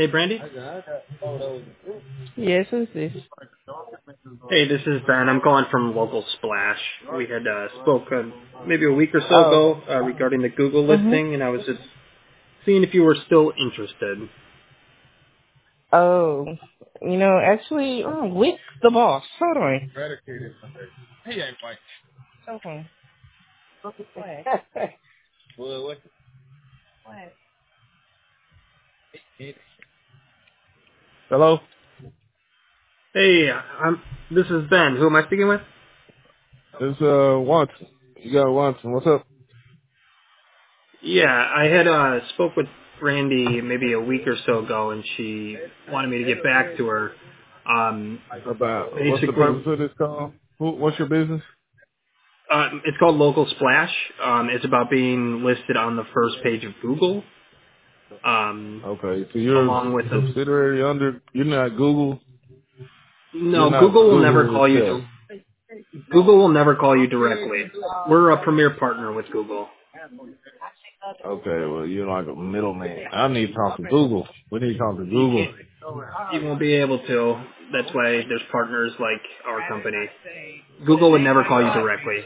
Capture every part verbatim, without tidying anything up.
Hey, Brandy. Yes, who's this? Hey, this is Ben. I'm calling from Local Splash. We had uh, spoke uh, maybe a week or so Oh. ago uh, regarding the Google Mhm. listing, and I was just seeing if you were still interested. Oh. You know, actually, I'm with the boss. Hold on. Okay. What? What? Hello? Hey, I'm. This is Ben. Who am I speaking with? It's uh Watson. You got Watson. What's up? Yeah, I had uh, spoke with Brandy maybe a week or so ago, and she wanted me to get back to her. Um, About what's the basically, purpose of this call? Who, what's your business? uh, it's called Local Splash. Um, it's about being listed on the first page of Google, um, Okay, so you're a along with a subsidiary under. You're not Google. You're No, not Google will never Google call you. itself. To, Google will never call you directly. We're a premier partner with Google. Okay, well you're like a middleman. I need to talk to Google. We need to talk to You Google. can't. You won't be able to. That's why there's partners like our company. Google would never call you directly.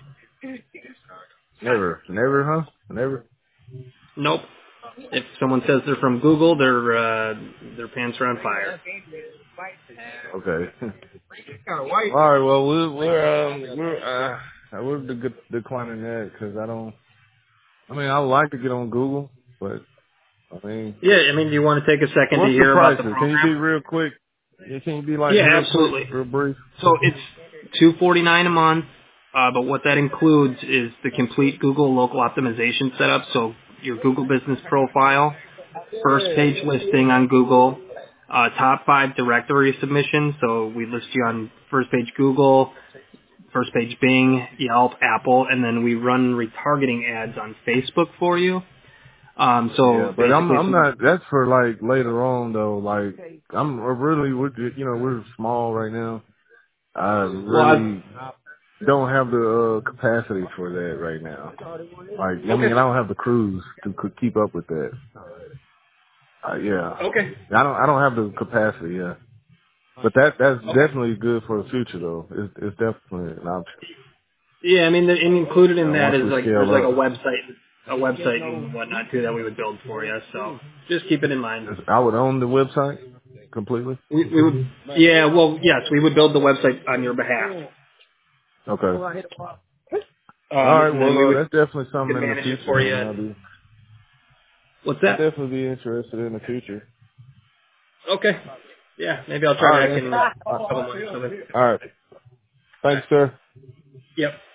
Never, never, huh? Never. Nope. If someone says they're from Google, their uh, their pants are on fire. Okay. All right. Well, we're we're um, we're uh, we're de- declining that because I don't. I mean, I would like to get on Google, but I mean, Yeah, I mean, do you want to take a second to what's the hear about the prices? Can you be program? real quick? Yeah, can you be like Yeah, real quick, absolutely. real brief? So it's two forty nine a month, uh, but what that includes is the complete Google local optimization setup. So your Google business profile, first page listing on Google, uh, top five directory submissions. So we list you on first page Google, first page Bing, Yelp, Apple, and then we run retargeting ads on Facebook for you. Um, Yeah, so but I'm basically, I'm some, not. That's for like later on though. Like I'm really, we're, ju- you know, we're small right now. I well, I, really don't have the uh, capacity for that right now. Like, I mean, okay, I don't have the crews to c- keep up with that. Uh, yeah, okay, I don't. I don't have the capacity. Yeah, but that that's okay. definitely good for the future, though. It's, it's definitely an option. Yeah, I mean, the, and included in Uh, that once is we like there's scale like a up, website, a website and whatnot too that we would build for you. So just keep it in mind. It's- I would own the website completely. We, we would, yeah, well, yes, we would build the website on your behalf, Okay. All um, right. and then we Well, uh, would that's definitely we something could in the manage it future. for I you. mean, I'll And be. what's I'll that? definitely be interested in the future. Okay, yeah, maybe I'll All try right, back man. in Uh, a couple months or something. All right. All right. Thanks, sir. Yep.